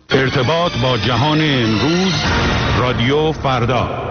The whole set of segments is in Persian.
ارتباط با جهان امروز، رادیو فردا.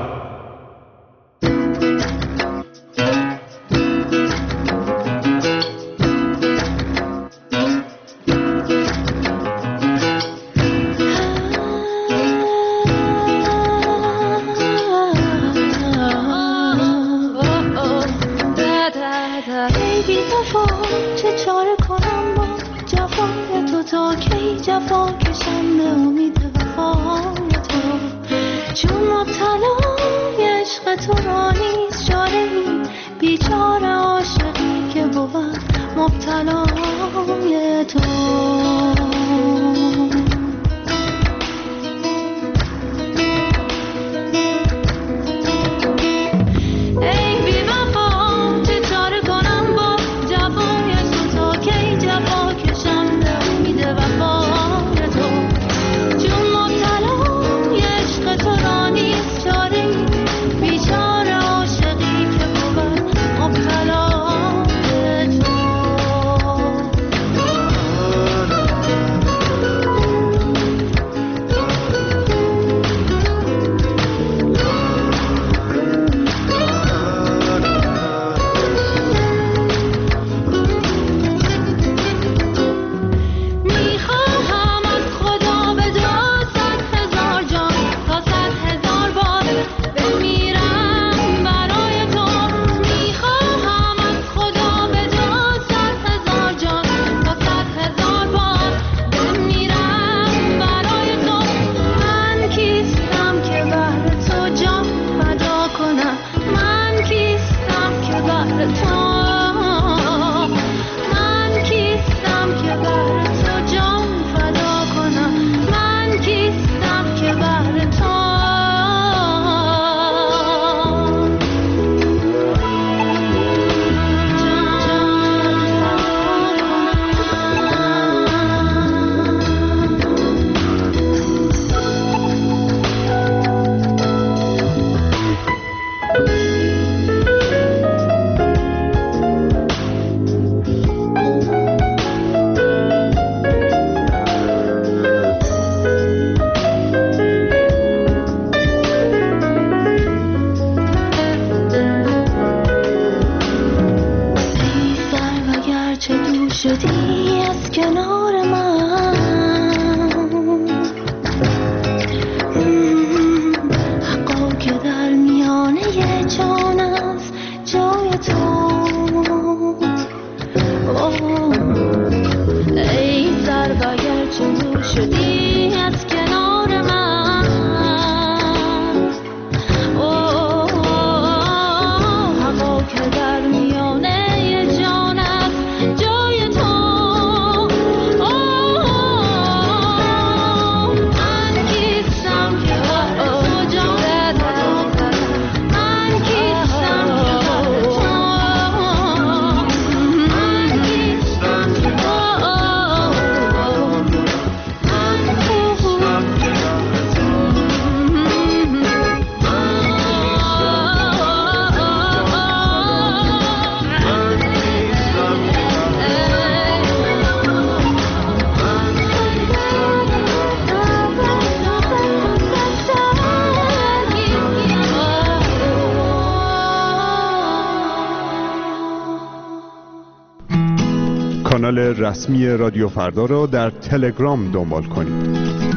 کانال رسمی رادیو فردا را در تلگرام دنبال کنید.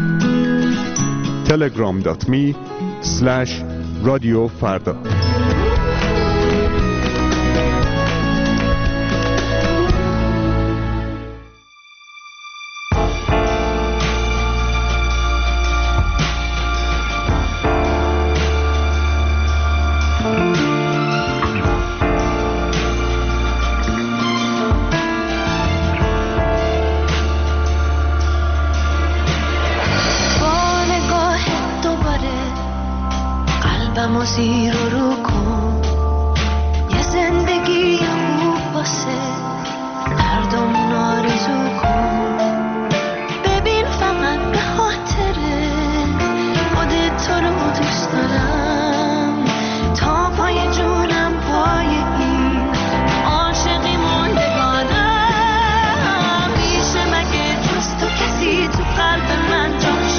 telegram.me/radiofarda. زیر رو کن یه زندگی خوب واسه مردم آرزو کن. ببین فقط به خاطره خودت تو رو دوست دارم تا پای جونم پای این عاشقی موندگانم. میشه مگه جز تو کسی تو قلب من جا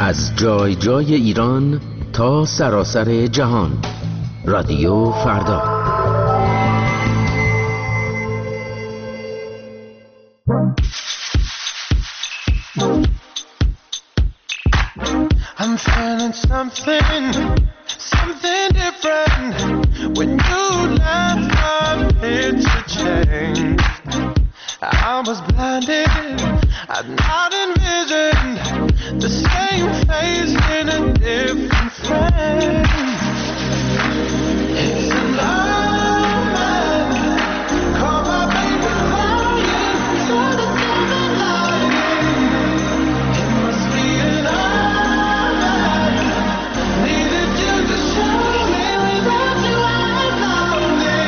از جای جای ایران تا سراسر جهان. رادیو فردا. I'm feeling something different. When you left, my picture changed. I was blinded, I'd not envisioned the same face in a different frame. It's a love man, call my baby crying, so the silver lining. It must be an eye, needed you to show me without you I'm lonely.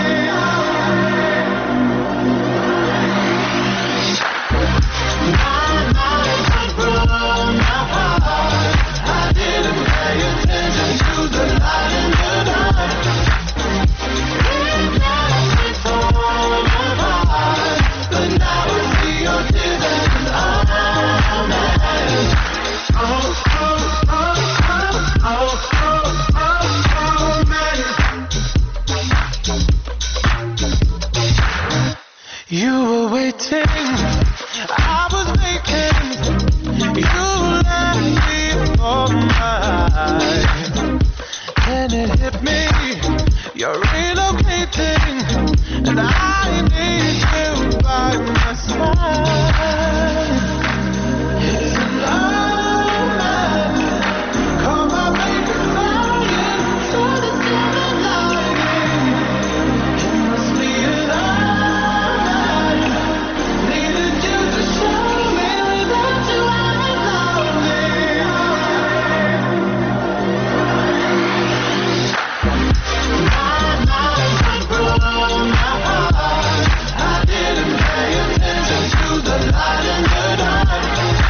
My mind was broken apart. I didn't pay attention to the light in the dark. It left me torn apart, but now I see your tears and I'm mad. Oh, oh, oh, oh, oh, oh, oh, man. You were waiting, I was making. You left me for mine. Then it hit me, you're relocating, and I need you by my side. It's a love man, call my baby crying, so the silver lining. It must be an eye, needed you to show me without you I'm lonely. My mind was broken apart. I didn't pay attention to the light in the dark.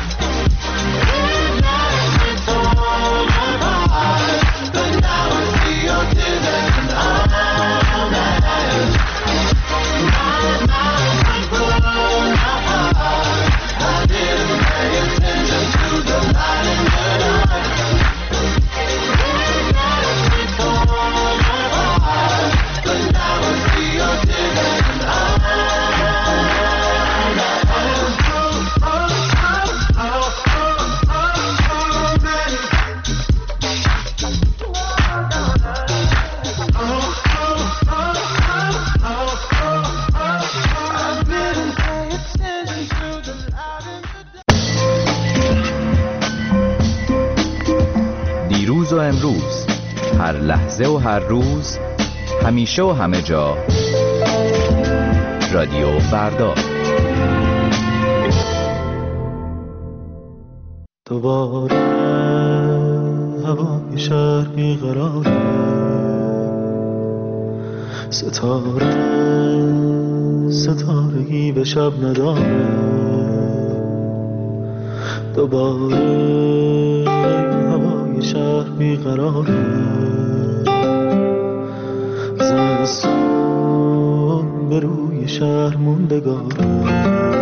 It left me torn apart, but now I see your tears and I'm mad. My mind was broken apart. I didn't pay attention to the light in the dark. It left me torn apart, but now I see your tears and I'm mad. Oh, oh, oh, oh, oh, man. I didn't pay attention to the light in the دیروز و امروز، هر لحظه و هر روز، همیشه و همه جا. رادیو فردا. دوباره هوای شهر بیقراره، ستارگی به شب نداره. دوباره هوای شهر بیقراره، زمستون به روی شهر موندگاره.